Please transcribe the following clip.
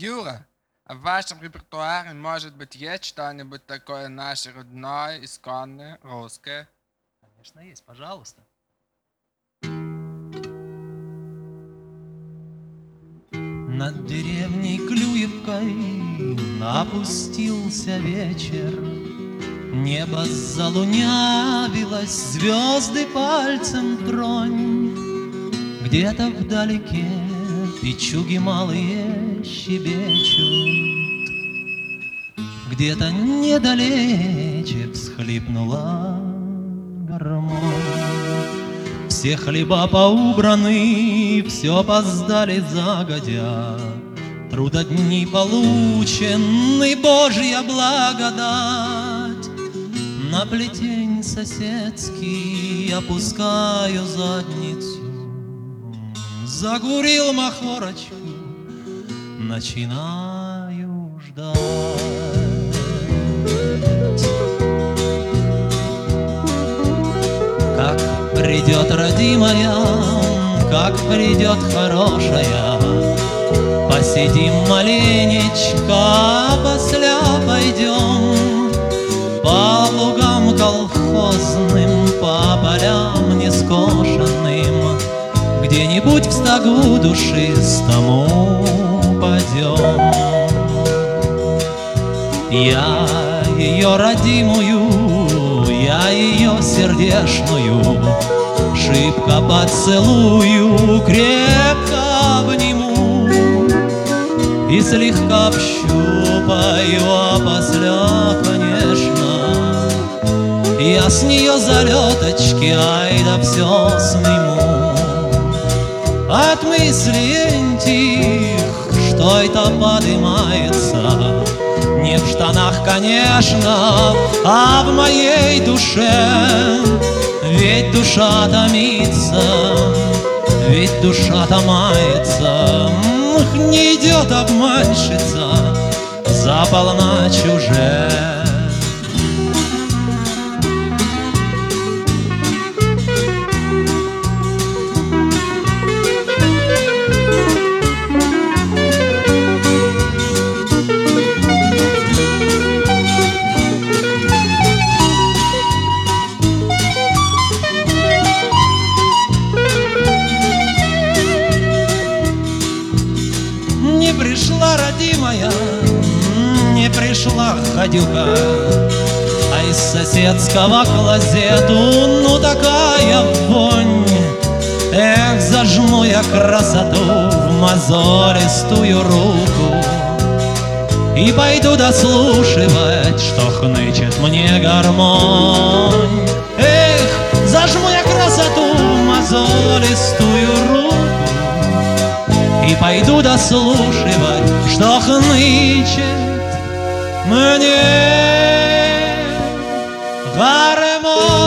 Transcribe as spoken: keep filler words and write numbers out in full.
Юра, а в вашем репертуаре может быть есть что-нибудь такое наше родное, исконное, русское? Конечно, есть, пожалуйста. Над деревней Клюевкой опустился вечер. Небо залунявилось, звезды пальцем тронь. Где-то вдалеке печуги малые щебечут, где-то недалече всхлипнула гармонь. Все хлеба поубраны, все опоздали загодя. Трудодни получены, Божья благодать. На плетень соседский опускаю задницу, закурил махорочку, начинаю ждать. Как придет родимая, как придет хорошая, посидим маленечко, посля пойдем по лугам колхозным, по полям нескошенным, где-нибудь в стогу душистому падем. Я ее родимую, я ее сердечную шибко поцелую, крепко обниму и слегка общупаю, а после, конечно, я с нее залеточки, ай да все сниму. От мыслей тих, что это подымается, не в штанах, конечно, а в моей душе. Ведь душа томится, ведь душа томается. Ах, не идет обманщица за полночь уже. Не пришла родимая, не пришла ходюка, а из соседского клозету ну такая вонь. Эх, зажму я красоту в мозолистую руку и пойду дослушивать, что хнычет мне гармонь. Эх, зажму я красоту в мозолистую руку и пойду дослушивать, что хнычет мне гармонь.